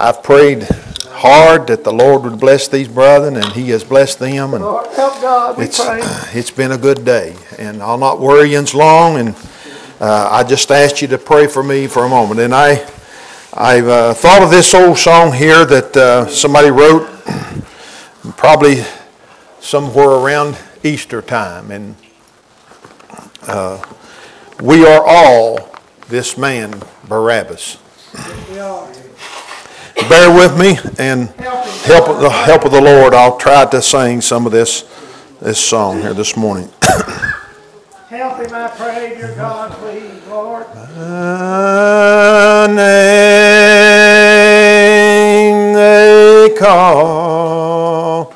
I've prayed hard that the Lord would bless these brethren, and He has blessed them. And Lord, help God, we pray. it's been a good day, and I'll not worry you long. And I just asked you to pray for me for a moment. And I've thought of this old song here that somebody wrote, probably somewhere around Easter time, and we are all this man Barabbas. Bear with me, and the help of the Lord, I'll try to sing some of this song here this morning. Help him, I pray, dear God, please, Lord. A name they call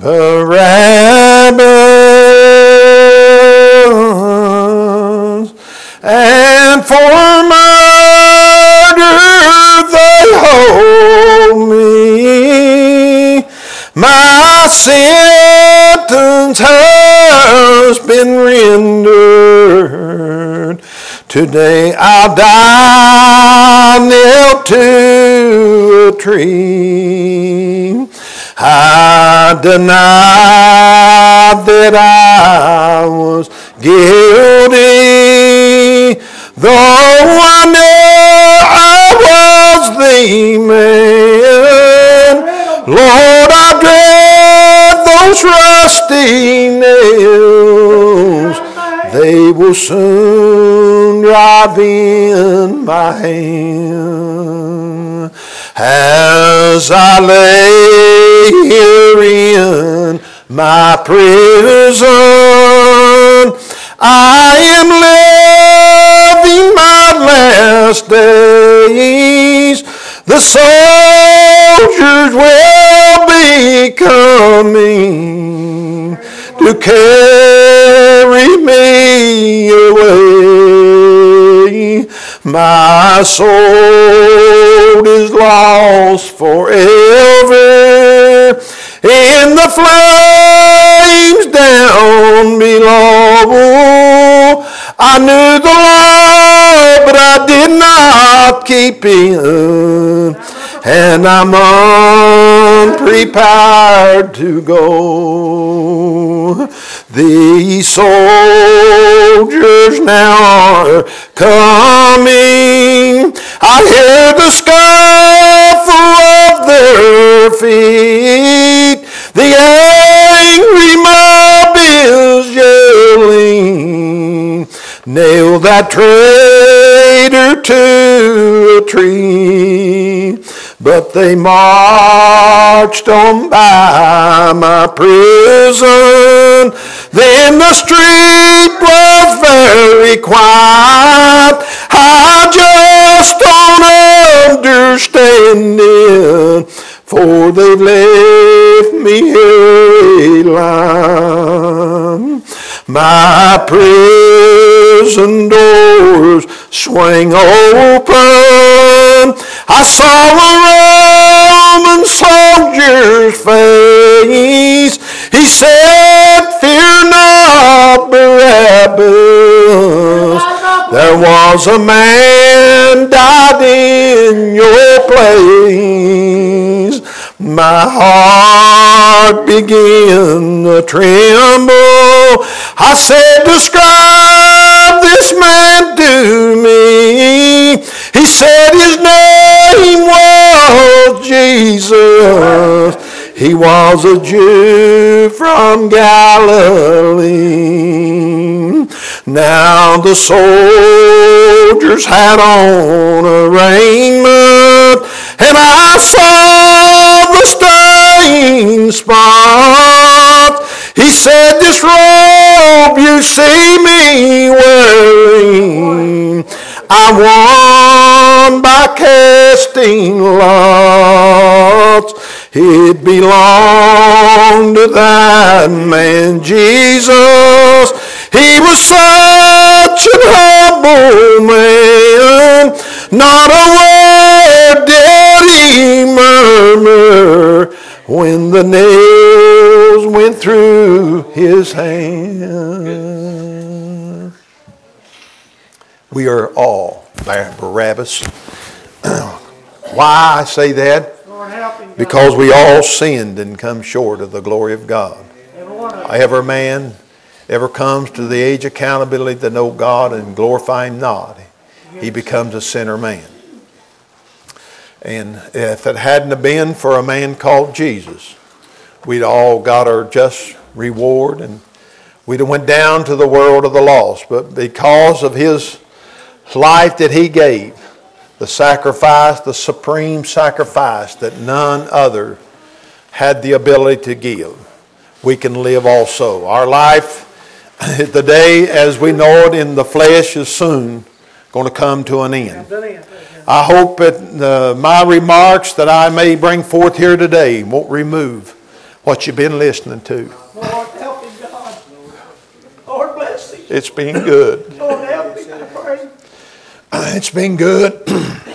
Barabbas, and for murder they hold me. My sentence has been rendered. Today I'll die nailed to a tree. I denied that I was guilty, though I knew I was the man. Lord, I dread those rusty nails. They will soon drive in my hand. As I lay here in my prison, I am living my last days. The soldiers will be coming to carry me away. My soul is lost forever in the flames down below. I knew the Lord, but I did not keep Him, and I'm unprepared to go. These soldiers now are coming. I hear the scuffle of their feet. The angry mob is yelling, nail that traitor to a tree. But they marched on by my prison. Then the street was very quiet. I just don't understand it, for they've left me here alive. My prison doors swing open. I saw a Roman soldier's face. He said, "Fear not, Barabbas. There was a man died in your place." My heart began to tremble. I said, "Describe this man to me." He said his name was Jesus. He was a Jew from Galilee. Now the soldiers had on a raiment, and I saw the stain spot. He said, "This robe you see me wearing, I won by casting lots. It belonged to that man Jesus. He was such an humble man, not a word did he murmur when the nails went through his hand." We are all Barabbas. Why I say that? Lord, help him, God. Because we all sinned and come short of the glory of God. Every one of us. Every man ever comes to the age of accountability to know God and glorify Him not, he becomes a sinner man. And if it hadn't have been for a man called Jesus, we'd all got our just reward and we'd have went down to the world of the lost. But because of His life that He gave, the sacrifice, the supreme sacrifice that none other had the ability to give, we can live also. Our life, the day as we know it in the flesh, is soon going to come to an end. I hope that my remarks that I may bring forth here today won't remove what you've been listening to. Lord, help him, God. Lord, bless him. It's been good. Lord, help him, I pray. It's been good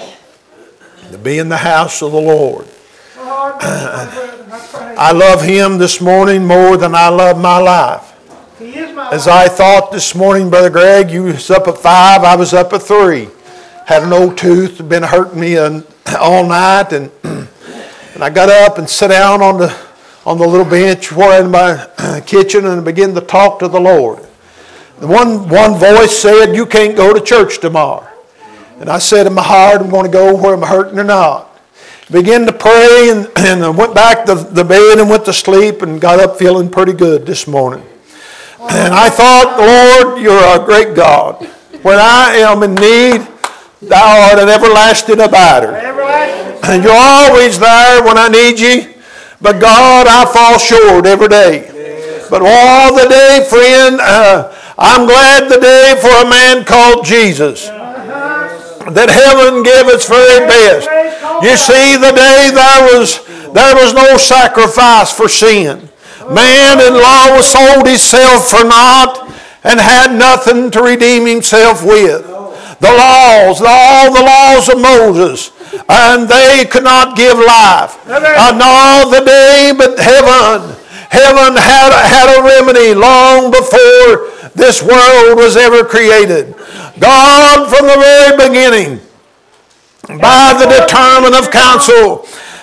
to be in the house of the Lord. Lord, bless my brother, I pray. I love Him this morning more than I love my life. He is my As life. I thought this morning, Brother Greg, you was up at 5, I was up at 3. Had an old tooth, been hurting me all night, and I got up and sat down on the little bench in my kitchen and began to talk to the Lord. The one voice said, "You can't go to church tomorrow." And I said in my heart, I'm going to go whether I'm hurting or not. Began to pray and I went back to the bed and went to sleep and got up feeling pretty good this morning. And I thought, Lord, You're a great God. When I am in need, Thou art an everlasting abider. And You're always there when I need You. But God, I fall short every day. But all the day, friend, I'm glad the day for a man called Jesus, that heaven gave its very best. You see, the day there was no sacrifice for sin. Man in law was sold himself for naught and had nothing to redeem himself with. The laws, all the laws of Moses, and they could not give life. No, the day, but heaven had a remedy long before this world was ever created. God, from the very beginning, by the determination of counsel,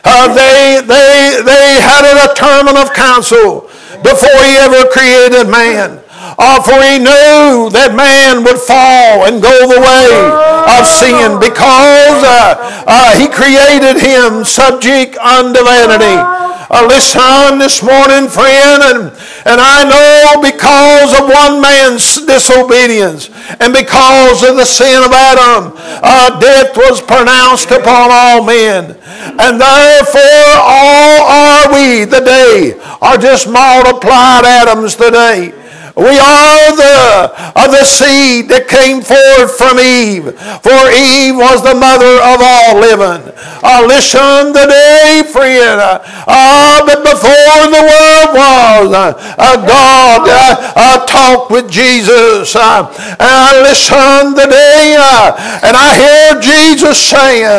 they had a determination of counsel before He ever created man. For He knew that man would fall and go the way of sin because He created him subject unto vanity. Listen this morning, friend, and I know because of one man's disobedience and because of the sin of Adam, death was pronounced upon all men. And therefore all are we today, are just multiplied Adams today. We are the seed that came forth from Eve, for Eve was the mother of all living. Listen today, friend, but before the world was, God talked with Jesus. Listen today, and I hear Jesus saying,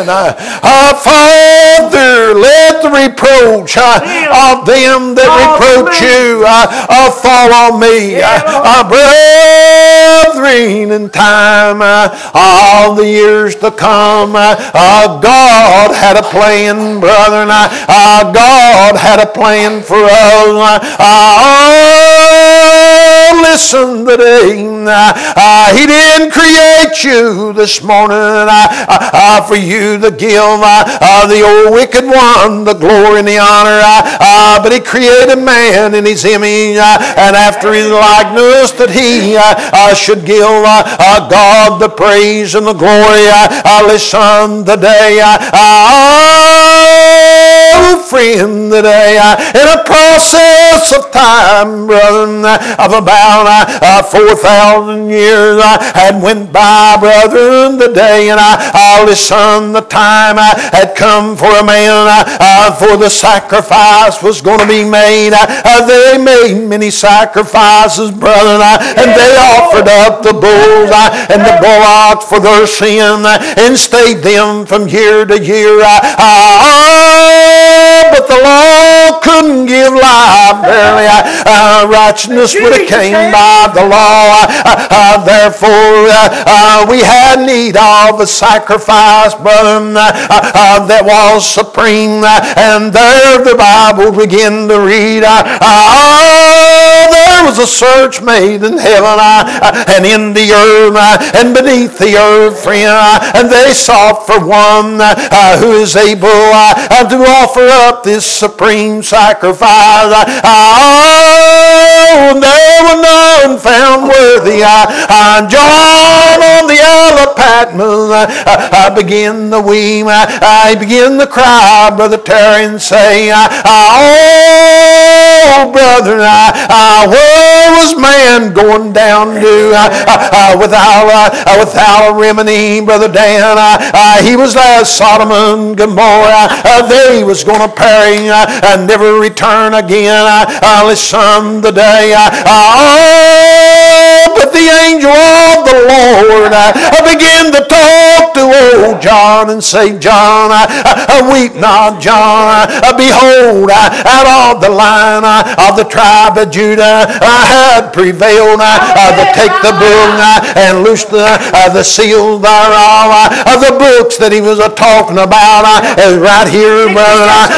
Father, let the reproach of them that reproach You fall on Me. Brethren, in time, all the years to come, God had a plan, brethren. God had a plan for us. Listen today. He didn't create you this morning for you to give the old wicked one the glory and the honor, but He created man in His image, and after His likeness, that He should give God the praise and the glory. Listen today, friend, today, in a process of time, brother, of about 4,000 years had went by, brethren, today, and listen, the time had come for a man, for the sacrifice was going to be made. They made many sacrifices, brethren, and they offered up the bulls and the bullocks for their sin and stayed them from year to year. But the law couldn't give life. Verily, righteousness would have came by the law. Therefore, we had need of a sacrifice, brother, that was supreme. And there the Bible began to read, there was a search made in heaven and in the earth and beneath the earth, friend, and they sought for one who is able to offer up this supreme sacrifice. There were none found worthy. John on the Isle of Patmos began to weep. I began to cry, Brother Terry, and say, oh, brother, where was man going down to without a remedy, Brother Dan? He was like Sodom and Gomorrah. They was going to perish and never return again. Listen today. But the angel of the Lord began to talk to old John and say, John, weep not, John. Behold, out of the line of the tribe of Judah had prevailed to take the book and loose the seal thereof. The books that he was talking about is right here, brother.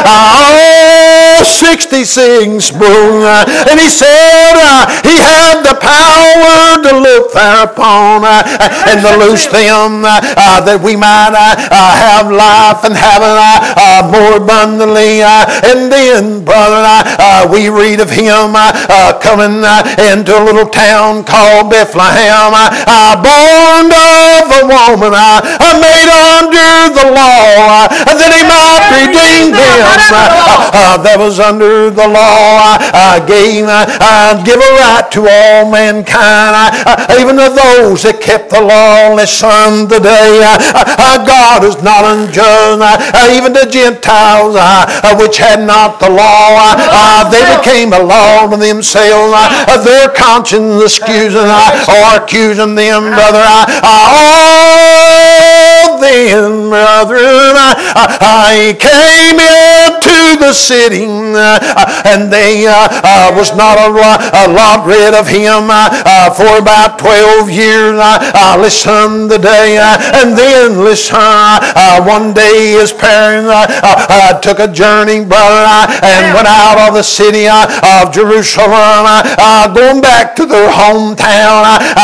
66 books. And he said he had the power to look thereupon and to loose them that we might have life and have it more abundantly. And then, brother, we read of him coming into a little town called Bethlehem, born of a woman, made under the law, that he might redeem them that was under the law, give a right to all mankind, even to those that kept the law. Listen today, God is not unjust, even the Gentiles which had not the law, they became a law to themselves, their conscience excusing or accusing them, brother. Then, brethren, I came into the city, and they was not a lot rid of him for about 12 years. Listen today, and then listen. One day his parents took a journey, brother, and went out of the city of Jerusalem, going back to their hometown.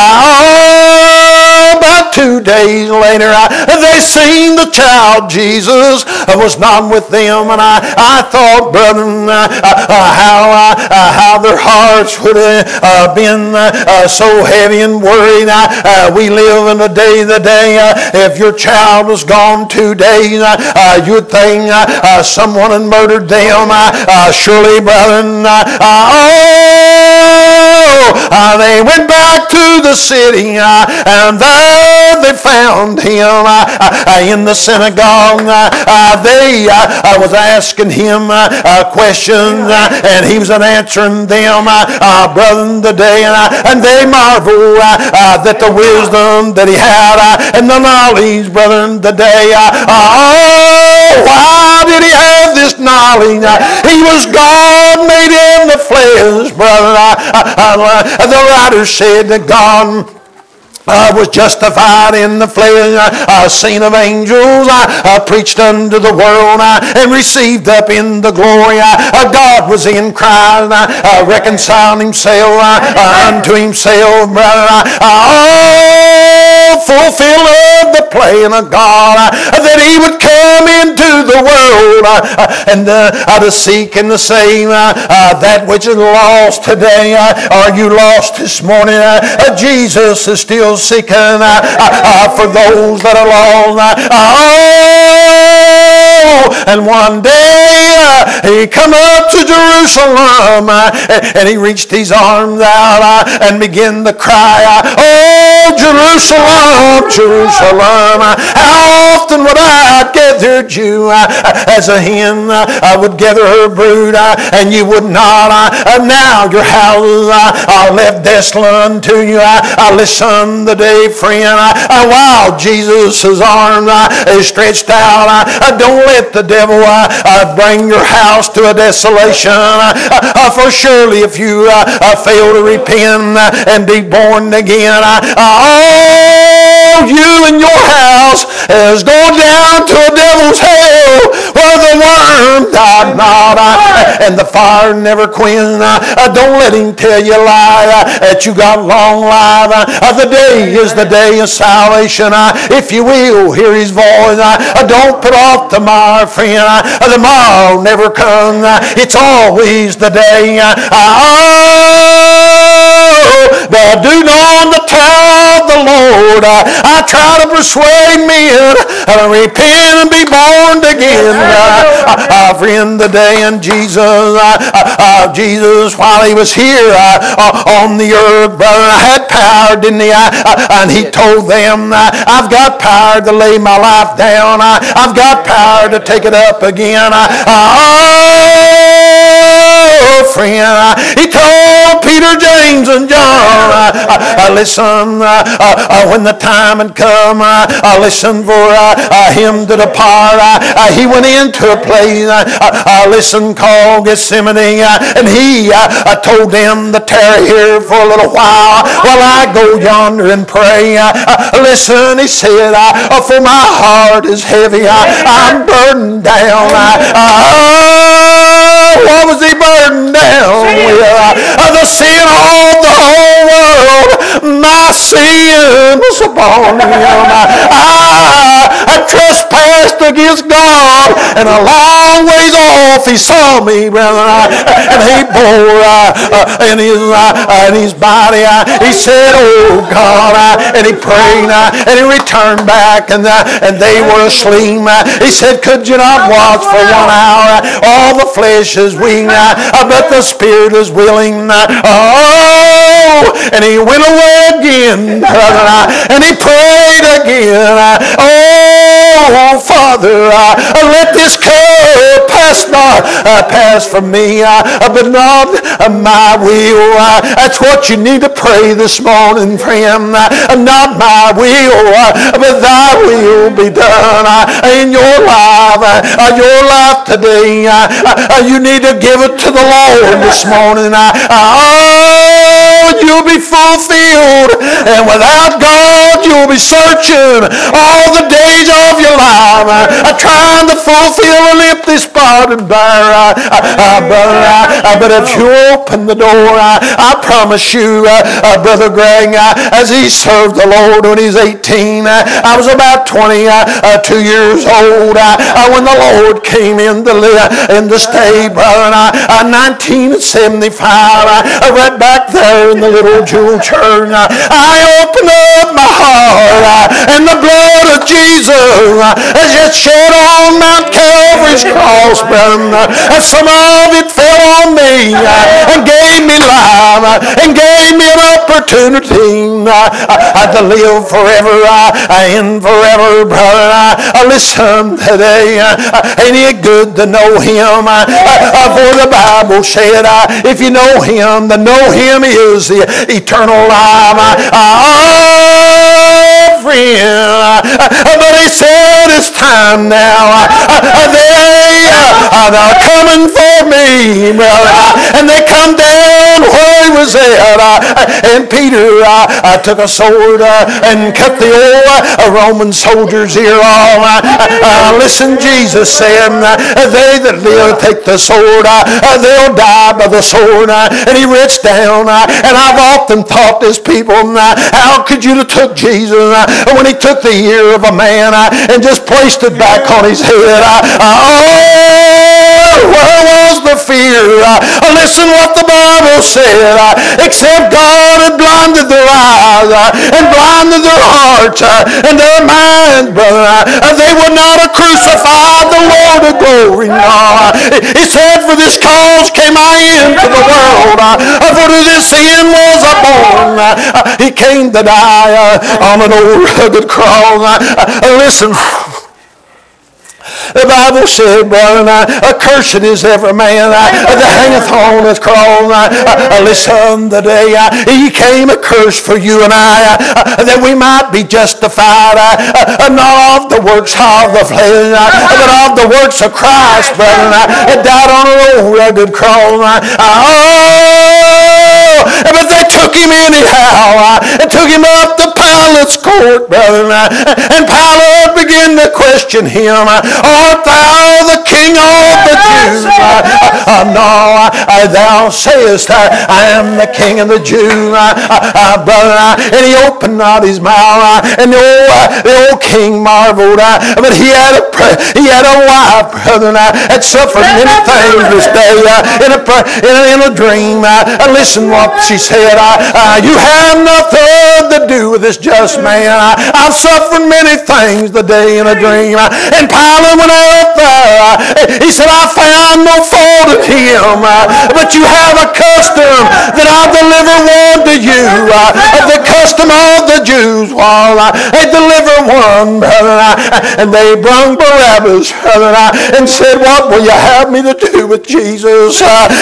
About 2 days later, they seen the child Jesus was not with them, and I thought, brother, how their hearts would have been so heavy and worried. We live in a day to day. If your child was gone 2 days, you'd think someone had murdered them. Surely, brethren, they went back to the city, and there they found him in the synagogue. They was asking him questions, and he was answering them, brethren, today, and they marvel that the wisdom that he had and the knowledge, brethren, today. Why did he have this knowledge? He was God made in the flesh, brother. The writer said that God was justified in the flesh, seen of angels, preached unto the world, and received up in the glory. God was in Christ, reconciling himself unto himself, brother. Fulfill the plan of God, that he would come into the world and to seek and to save that which is lost today. Are you lost this morning? Jesus is still seeking for those that are lost. And one day he come up to Jerusalem, and he reached his arms out and began to cry, oh, Jerusalem, Jerusalem, how often would I gather you as a hen would gather her brood, and you would not. Now your houses are left desolate unto you. Listen the day, friend, while Jesus' arm is stretched out, don't let the devil bring your house to a desolation. For surely if you fail to repent and be born again, you and your house is going down to a devil's hell where the worm died not and the fire never quenched. Don't let him tell you a lie that you got long life. The day is the day of salvation. If you will hear his voice, don't put off tomorrow, friend. Tomorrow never comes. It's always the day. But do not the terror of the Lord. I try to persuade men to repent and be born again. Friend, the day in Jesus, while he was here on the earth, brother, had power, didn't he? And he told them, I've got power to lay my life down. I've got power to take it up again. Friend, he told Peter, James, and John, listen, when the time had come, listen, for him to depart. He went into a place, listen, called Gethsemane, and he told them to tarry here for a little while I go yonder and pray. Listen, he said, for my heart is heavy, I'm burdened down. What was he burdened down with? The sin of the whole world. My sin was upon him. I trespassed against God, and a long ways off he saw me, brother, and he bore in his body. He said, oh God, and he prayed, and he returned back, and they were asleep. He said, could you not watch for 1 hour? All the flesh is weak, but the spirit is willing. And he went away again, brother, and he prayed again. Oh, Father, let this cup pass from me, but not my will. That's what you need to pray this morning, friend. Not my will, but thy will be done in your life today. You need to give it to the Lord this morning. You'll be fulfilled, and without God you'll be searching all the days of your life, trying to fulfill an empty spot and bear, brother. But if you open the door, I promise you, Brother Greg, as he served the Lord when he was 18, I was about 22 years old when the Lord came in to stay, brother. 1975, right back there in the little Jewel Church, I opened up my heart, and the blood of Jesus has just shed on Mount Calvary's cross, brother. And some of it fell on me and gave me life and gave me an opportunity to live forever and forever, brother. Listen today, ain't it good to know him? For the Bible said, if you know him, to know him is the eternal life. Friend, but he said it's time now. They're coming for me, brother, and they come down where he was at. And Peter took a sword and cut the old Roman soldier's ear off. Listen, Jesus said, they that live take the sword, they'll die by the sword. And he reached down, and I've often thought this, people, how could you have took Jesus when he took the ear of a man and just placed it back on his head? Where was the fear? Listen what the Bible said. Except God had blinded their eyes and blinded their hearts and their minds, brother, they would not have crucified the Lord of glory. No. He said, for this cause came I into the world, for to this end was I born. He came to die on an old rugged cross. Listen. The Bible said, brother, accursed is every man that hangeth on his cross. Listen, the day he came accursed for you and I, that we might be justified, not of the works of the flesh, but of the works of Christ, brother. It died on an old rugged cross. But they took him anyhow. They took him up to Pilate's court, brother. And Pilate began to question him. Art thou the king of the Jews? No, thou sayest I am the king of the Jews, brother. And he opened not his mouth. And the old king marveled. But he had a wife, brother, that suffered many things this day in a dream. Listen what she said. You have nothing to do with this just man. I've suffered many things the day in a dream. And Pilate went out there. He said, I found no fault in him, but you have a custom that I deliver one to you. The custom of the Jews was they deliver one, brother. And they brung Barabbas, brother, and said, what will you have me to do with Jesus?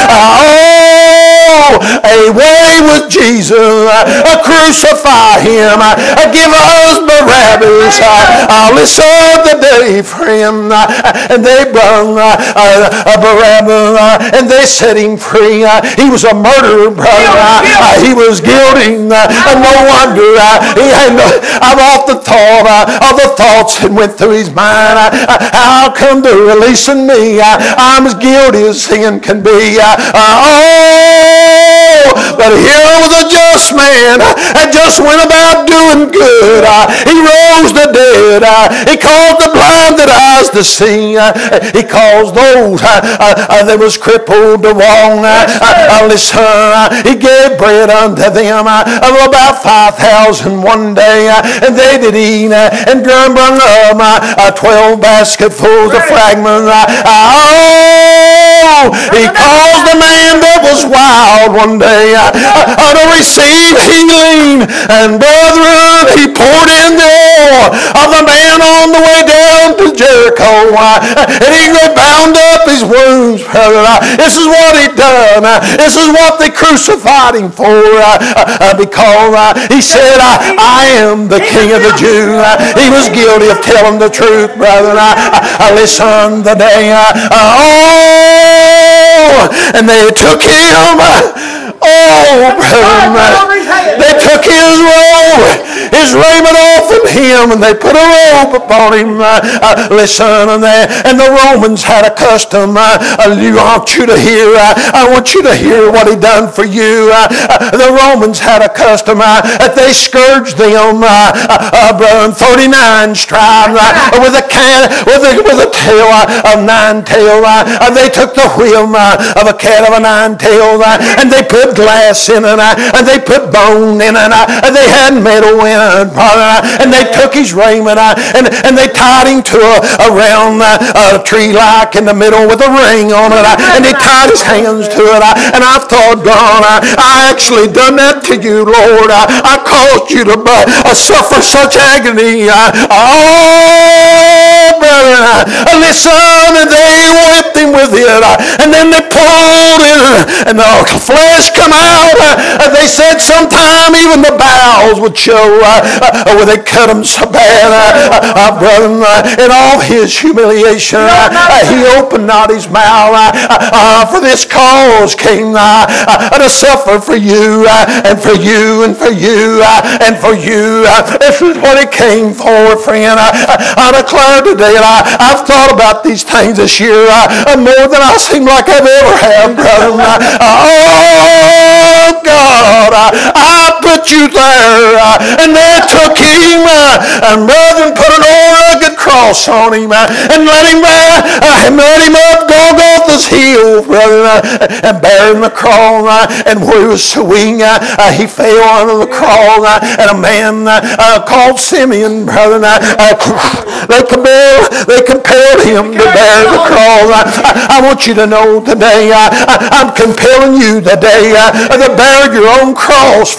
Away with Jesus, crucify him, give us Barabbas. Listen the day for him, and they brung Barabbas, and they set him free. He was a murderer, brother. He was guilty. No wonder. I've often thought of the thoughts that went through his mind. How come they're releasing me? I'm as guilty as sin can be. But here was a just man that just went about doing good. He rose the dead. He caused the blinded eyes to see. He caused those that was crippled to walk. Listen, he gave bread unto them of about 5,000 one day. And they did eat and brung up 12 basketfuls of fragments. He caused a man that was wild one day to receive healing. And brethren, he poured in the oil of the man on the way down to Jericho. And he bound up his wounds, brother. This is what he done. This is what they crucified him for. Because he said, I am the king of the Jews. He was guilty of telling the truth, brother. Listen the day. And they took him. They took his raiment off of him, and they put a robe upon him. Listen, and the Romans had a custom. I want you to hear. I want you to hear what he done for you. The Romans had a custom that they scourged them, 39 stripes with a tail of 9 tails. They took the whim of a cat of a 9 tails, and they put glass in it, and they put bone in it, and they had metal in it, and they took his raiment, and they tied him to a round tree like in the middle with a ring on it, and they tied his hands to it. And I thought, God, I actually done that to you, Lord. I caused you to suffer such agony. Brother, listen, and they whipped him with it, and then they pulled it, and the flesh come out. They said sometime even the bowels would show where they cut him so bad. Brother, in all his humiliation, he opened not his mouth. For this cause came to suffer for you, and for you, and for you, and for you. This is what he came for, friend. I declare today, and I've thought about these things this year more than I seem like I've ever have, brother. Oh, God, I put you there, and they took him, and brother, put an old rugged cross on him, and let him up Golgotha's hill, brother, and bearing the cross, and where he was swinging, he fell under the cross, and a man called Simeon, brother, they compelled him to bear the cross. I want you to know today, I'm compelling you today to bear your own cross, friend.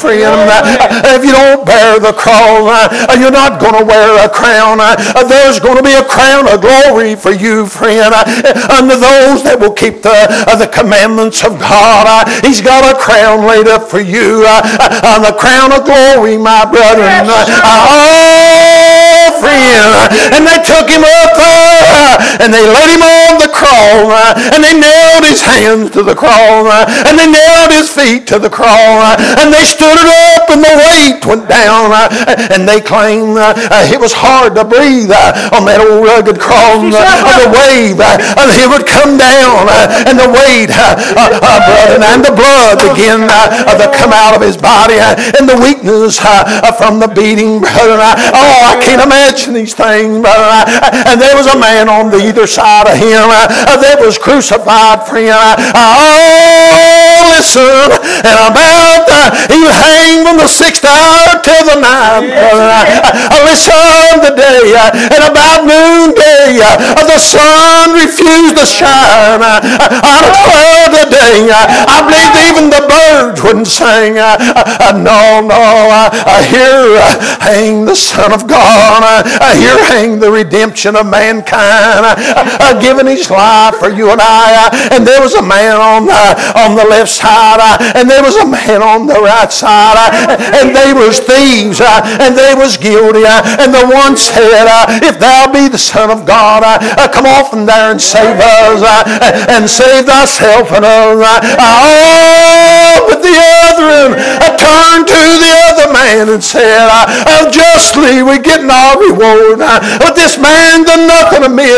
If you don't bear the cross, you're not going to wear a crown. There's going to be a crown of glory for you, friend, under those that will keep the commandments of God. He's got a crown laid up for you, the crown of glory, my brethren. Oh, friend. And they took him up and they laid him on the cross, and they nailed his hands to the cross, and they nailed his feet to the cross, and they stood it up, and the weight went down, and they claimed it was hard to breathe on that old rugged cross. The wave, it would come down, and the weight, brother, and the blood began to come out of his body, and the weakness from the beating, brother. Oh, I can't imagine these things, brother. And there was a man on the either side of him that was crucified, friend. Oh, listen, and about he was hanged from the 6th hour till the 9th, brother. Listen today, and about noonday, the sun refused to shine on a cloud today. I believe even the birds wouldn't sing. No, here hang the Son of God. Here hang the redemption of mankind, giving his life for you and I. And there was a man on the left side, and there was a man on the right side, and they was thieves, and they was guilty. And the one said, if thou be the Son of God, come off from there and save us, and save thyself and us. Oh, but the other turned to the other man and said, justly we getting our reward, but this man done nothing to me.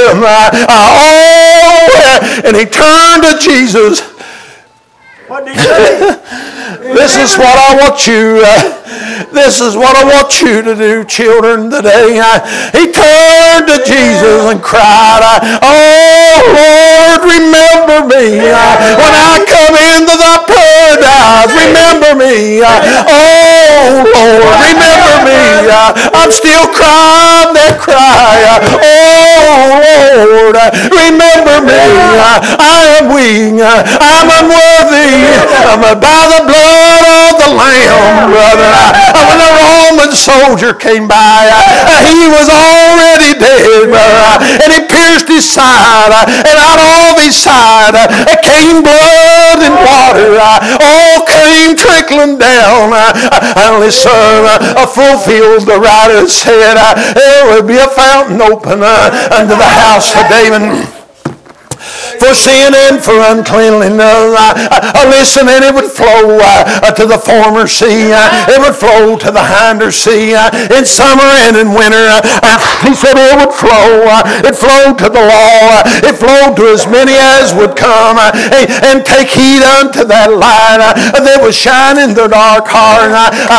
And he turned to Jesus. What did he say? This is what I want you. This is what I want you to do, children, today. He turned to Jesus and cried, oh, Lord, remember me. When I come into thy paradise, remember me. Oh, Lord, remember me. I'm still crying that cry. Oh, Lord, remember me. I am weak. I'm unworthy. By the blood of the Lamb, brother. When the Roman soldier came by, he was already dead, brother. And he pierced his side, and out of his side came blood and water. All came trickling down. And listen, fulfilled the writer said, there would be a fountain open unto the house of David, for sin and for uncleanliness. Listen, and it would flow to the former sea. It would flow to the hinder sea. In summer and in winter, he said it would flow. It flowed to the law. It flowed to as many as would come and take heed unto that light that was shining the dark heart.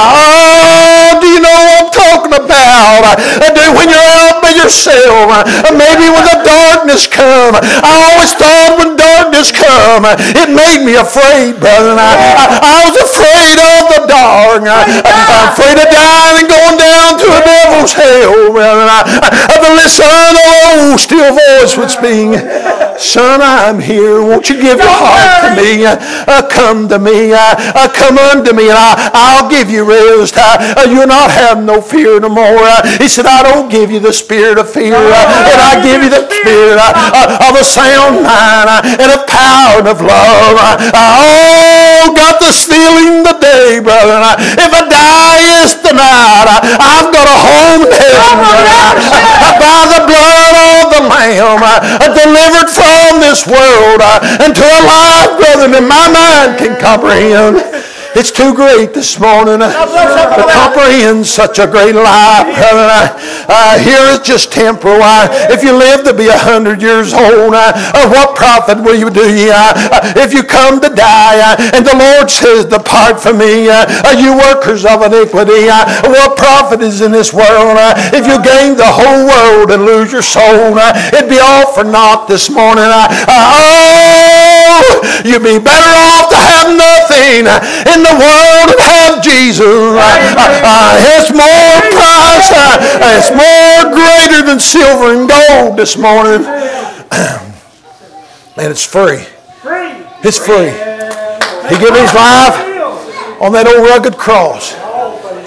Oh, do you know what I'm talking about? When you're out by yourself, maybe when the darkness comes. I always thought when darkness come, it made me afraid, brother. I was afraid of the dark. I'm afraid of dying and going down to a devil's hell, brother. But listen, the low, still voice would speak. Son, I'm here. Won't you give your heart to me? Come to me. Come unto me, and I'll give you rest. You'll not have no fear no more. He said, I don't give you the spirit of fear, but I give you the spirit of a sound mind and of power and of love. Oh, got the stealing the day, brother. If I die is tonight, I've got a home in heaven. By the blood of the Lamb, delivered from this world into a life, brother, that my mind can comprehend. It's too great this morning to comprehend such a great life. Here is just temporal. If you live to be 100 years old, what profit will you do? If you come to die, and the Lord says, depart from me, you workers of iniquity. What profit is in this world? If you gain the whole world and lose your soul, it'd be all for naught this morning. You'd be better off to have nothing in the world and have Jesus. It's more price. It's more greater than silver and gold this morning. And it's free. It's free. He gave his life on that old rugged cross.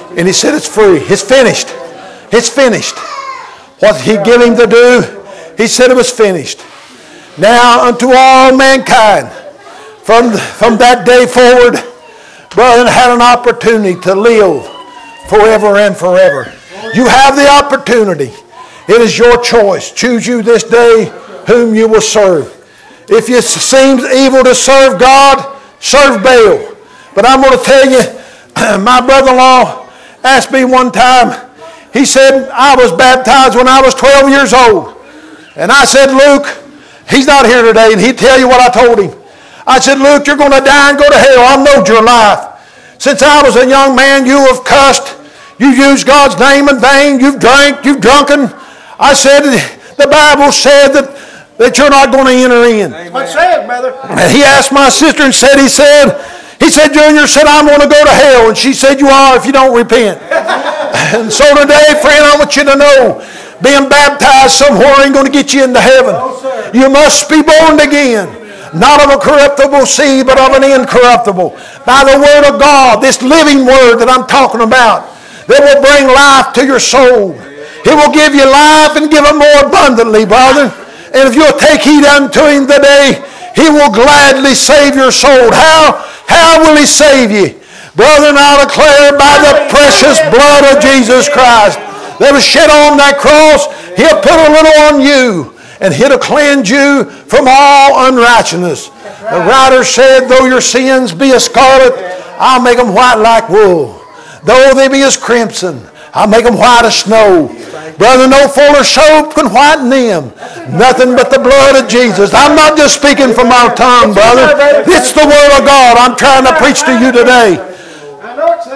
And he said, it's free. It's finished. It's finished. What he gave him to do, he said it was finished. Now unto all mankind, from that day forward, brethren, had an opportunity to live forever and forever. You have the opportunity. It is your choice. Choose you this day whom you will serve. If it seems evil to serve God, serve Baal. But I'm going to tell you, my brother-in-law asked me one time, he said, I was baptized when I was 12 years old. And I said, Luke, he's not here today, and he'd tell you what I told him. I said, Luke, you're going to die and go to hell. I knowed your life. Since I was a young man, you have cussed. You've used God's name in vain. You've drank. You've drunken. I said, the Bible said that you're not going to enter in. What's that, brother? And he asked my sister and said, he said, Junior said, I'm going to go to hell. And she said, you are if you don't repent. And so today, friend, I want you to know, being baptized somewhere ain't going to get you into heaven. No, you must be born again. Not of a corruptible seed, but of an incorruptible. By the Word of God, this living Word that I'm talking about, that will bring life to your soul. It will give you life and give it more abundantly, brother. And if you'll take heed unto Him today, He will gladly save your soul. How will He save you? Brethren, I declare by the precious blood of Jesus Christ that was shed on that cross, He'll put a little on you, and He'll cleanse you from all unrighteousness. The writer said, though your sins be as scarlet, I'll make them white like wool. Though they be as crimson, I'll make them white as snow. Brother, no fuller soap can whiten them. Nothing but the blood of Jesus. I'm not just speaking from my tongue, brother. It's the Word of God I'm trying to preach to you today. I know it's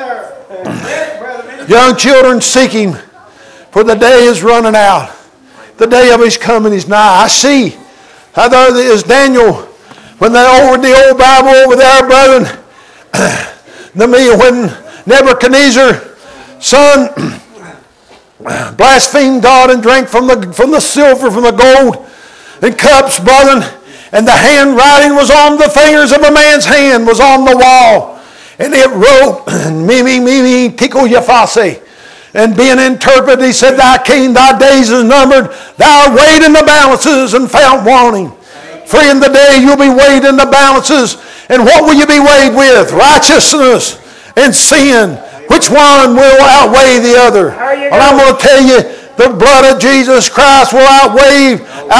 there. Young children, seek Him, for the day is running out. The day of His coming is nigh. I see how there is Daniel, when they over the old Bible over there, brethren, when Nebuchadnezzar, son, blasphemed God and drank from the silver, from the gold and cups, brethren, and the handwriting was on the fingers of a man's hand, was on the wall, and it wrote, Mimi, Mimi, Tickle Yafase. And being interpreted, he said, Thy king, thy days is numbered. Thou art weighed in the balances and found wanting. Friend, today you'll be weighed in the balances. And what will you be weighed with? Righteousness and sin. Which one will outweigh the other? Well, I'm going to tell you, the blood of Jesus Christ will outweigh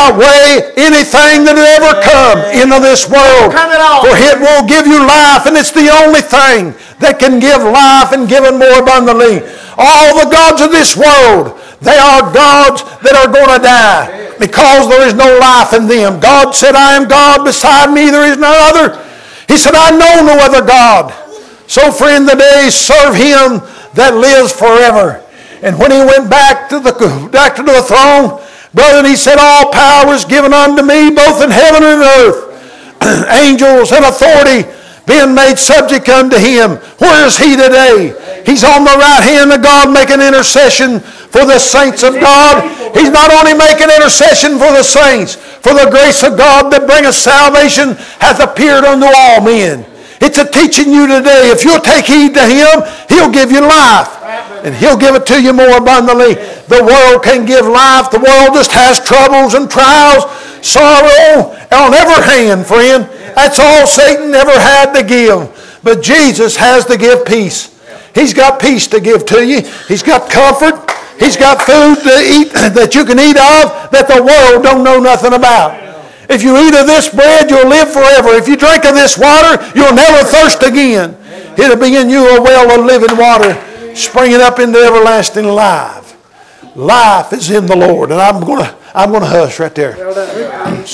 anything that will ever come into this world. For it will give you life, and it's the only thing that can give life and give it more abundantly. All the gods of this world, they are gods that are going to die because there is no life in them. God said, I am God, beside me there is no other. He said, I know no other God. So friend, today serve Him that lives forever. And when He went back to the throne, brother, He said, all power is given unto me, both in heaven and earth. Angels and authority being made subject unto Him. Where is He today? He's on the right hand of God making intercession for the saints of God. He's not only making intercession for the saints, for the grace of God that bringeth salvation hath appeared unto all men. It's a teaching you today. If you'll take heed to Him, He'll give you life. And He'll give it to you more abundantly. The world can give life. The world just has troubles and trials, sorrow on every hand, friend. That's all Satan ever had to give. But Jesus has to give peace. He's got peace to give to you. He's got comfort. He's got food to eat that you can eat of that the world don't know nothing about. If you eat of this bread, you'll live forever. If you drink of this water, you'll never thirst again. It'll be in you a well of living water, springing up into everlasting life. Life is in the Lord. And I'm going to hush right there.